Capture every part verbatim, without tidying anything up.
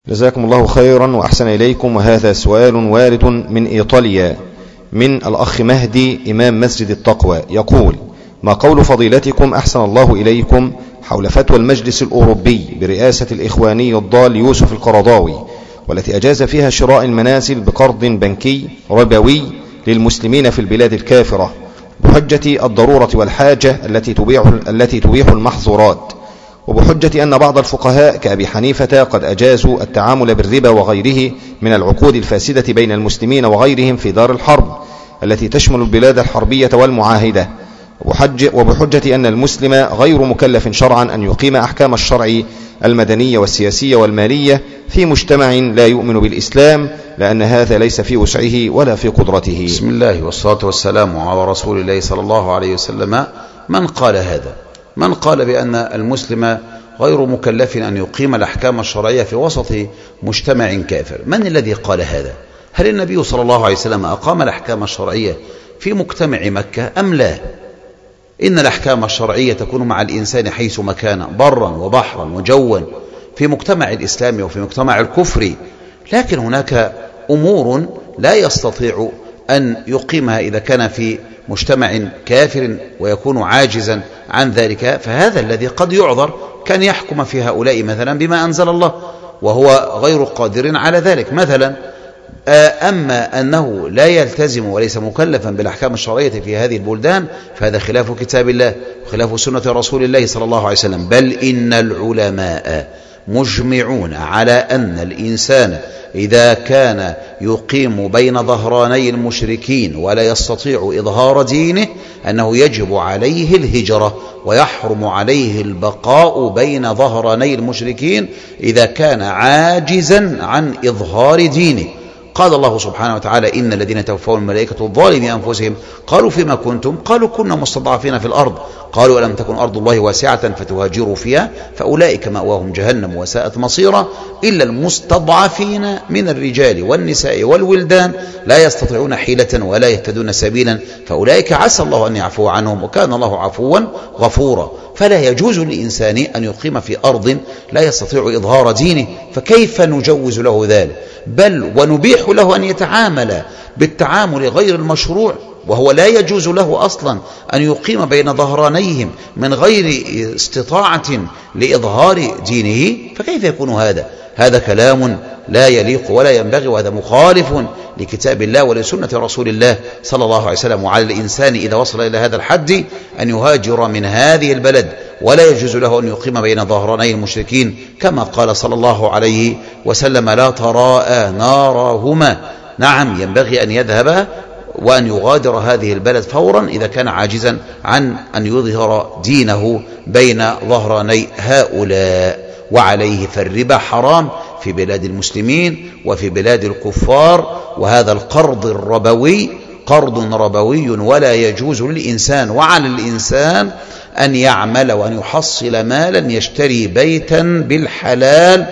جزاكم الله خيرا وأحسن إليكم. وهذا سؤال وارد من إيطاليا من الأخ مهدي إمام مسجد التقوى، يقول: ما قول فضيلتكم أحسن الله إليكم حول فتوى المجلس الأوروبي برئاسة الإخواني الضال يوسف القرضاوي، والتي أجاز فيها شراء المنازل بقرض بنكي ربوي للمسلمين في البلاد الكافرة بحجة الضرورة والحاجة التي تبيح, التي تبيح المحظورات، وبحجة أن بعض الفقهاء كأبي حنيفة قد أجازوا التعامل بالربا وغيره من العقود الفاسدة بين المسلمين وغيرهم في دار الحرب التي تشمل البلاد الحربية والمعاهدة، وبحجة أن المسلم غير مكلف شرعا أن يقيم أحكام الشرع المدنية والسياسية والمالية في مجتمع لا يؤمن بالإسلام، لأن هذا ليس في وسعه ولا في قدرته. بسم الله والصلاة والسلام على رسول الله صلى الله عليه وسلم. من قال هذا؟ من قال بأن المسلم غير مكلف أن يقيم الأحكام الشرعية في وسط مجتمع كافر؟ من الذي قال هذا؟ هل النبي صلى الله عليه وسلم أقام الأحكام الشرعية في مجتمع مكة أم لا؟ إن الأحكام الشرعية تكون مع الإنسان حيث مكان، برا وبحرا وجوا، في مجتمع الإسلام وفي مجتمع الكفر، لكن هناك أمور لا يستطيع أن يقيمها إذا كان في مجتمع كافر ويكون عاجزا عن ذلك، فهذا الذي قد يعذر كان يحكم في هؤلاء مثلا بما أنزل الله وهو غير قادر على ذلك مثلا. أما أنه لا يلتزم وليس مكلفا بالأحكام الشرعية في هذه البلدان فهذا خلاف كتاب الله وخلاف سنة رسول الله صلى الله عليه وسلم. بل إن العلماء مجمعون على أن الإنسان إذا كان يقيم بين ظهراني المشركين ولا يستطيع إظهار دينه أنه يجب عليه الهجرة ويحرم عليه البقاء بين ظهراني المشركين إذا كان عاجزا عن إظهار دينه. قال الله سبحانه وتعالى: إن الذين توفون الملائكة الظالمين أنفسهم قالوا فيما كنتم؟ قالوا كنا مستضعفين في الأرض قالوا ألم تكن أرض الله واسعة فتهاجروا فيها فأولئك مأواهم جهنم وساءت مصيرا إلا المستضعفين من الرجال والنساء والولدان لا يستطيعون حيلة ولا يهتدون سبيلا فأولئك عسى الله أن يعفو عنهم وكان الله عفوا غفورا. فلا يجوز للإنسان أن يقيم في أرض لا يستطيع إظهار دينه، فكيف نجوز له ذلك؟ بل ونبيح له أن يتعامل بالتعامل غير المشروع، وهو لا يجوز له أصلا أن يقيم بين ظهرانيهم من غير استطاعة لإظهار دينه، فكيف يكون هذا؟ هذا كلام لا يليق ولا ينبغي، وهذا مخالف لكتاب الله ولسنة رسول الله صلى الله عليه وسلم. وعلى الإنسان إذا وصل إلى هذا الحد أن يهاجر من هذه البلد، ولا يجوز له أن يقيم بين ظهراني المشركين، كما قال صلى الله عليه وسلم: لا تراءى نارهما. نعم، ينبغي أن يذهب وأن يغادر هذه البلد فورا إذا كان عاجزا عن أن يظهر دينه بين ظهراني هؤلاء. وعليه فالربا حرام في بلاد المسلمين وفي بلاد الكفار، وهذا القرض الربوي قرض ربوي ولا يجوز للإنسان. وعلى الإنسان أن يعمل وأن يحصل مالا يشتري بيتا بالحلال،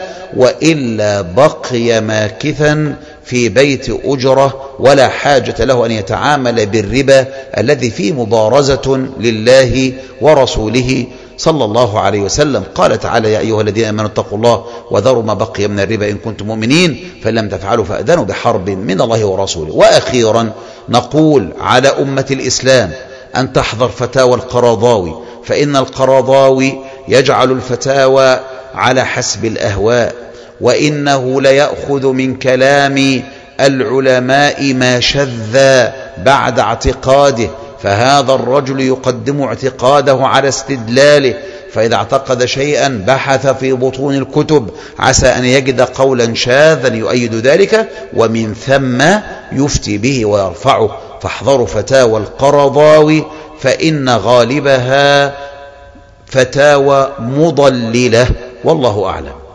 وإلا بقي ماكثا في بيت أجرة ولا حاجة له أن يتعامل بالربا الذي فيه مبارزة لله ورسوله صلى الله عليه وسلم. قال تعالى: يا أيها الذين آمنوا اتقوا الله وذروا ما بقي من الربا إن كنتم مؤمنين فإن لم تفعلوا فأذنوا بحرب من الله ورسوله. وأخيرا نقول على أمة الإسلام أن تحذر فتاوى القرضاوي، فإن القرضاوي يجعل الفتاوى على حسب الأهواء، وإنه ليأخذ من كلام العلماء ما شذ بعد اعتقاده، فهذا الرجل يقدم اعتقاده على استدلاله، فإذا اعتقد شيئا بحث في بطون الكتب عسى أن يجد قولا شاذا يؤيد ذلك، ومن ثم يفتي به ويرفعه. فاحذروا فتاوى القرضاوي فإن غالبها فتاوى مضللة، والله أعلم.